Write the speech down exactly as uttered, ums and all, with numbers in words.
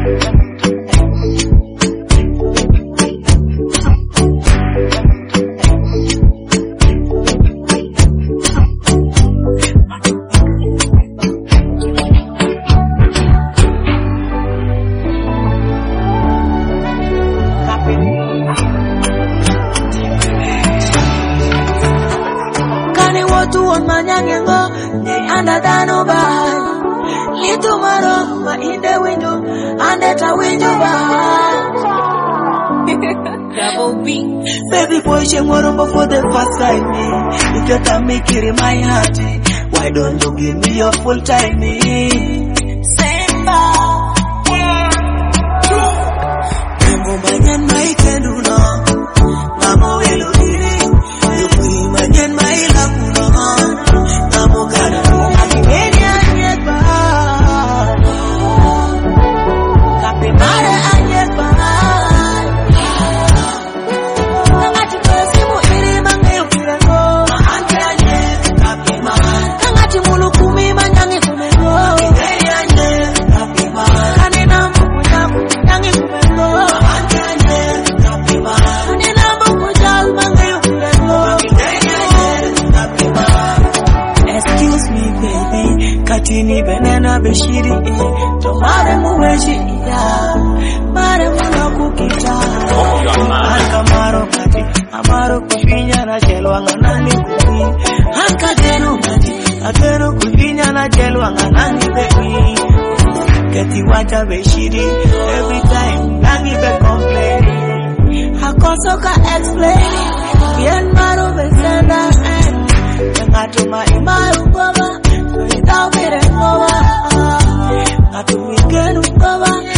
Tu on manyango, they under the no by. Little maroma in the window, under the window by. Double B. Baby boy, she morombo for the first time. If you can make it in my heart, why don't you give me your full time? Simba. Namo manyan mai kenduno, namo eludiri. You free manyan mai lamu. Katini benena beshiri to mare muweji ya mare munakukita akamaro kati amaro kufinya na jelwa nganani kufi hakadeno kati akero kufinya na jelwa nganani bebi kati wacha beshiri every time nangi be complain hakoso ka explain bien maro besenda ngato ma imaru baba without me, I do it again,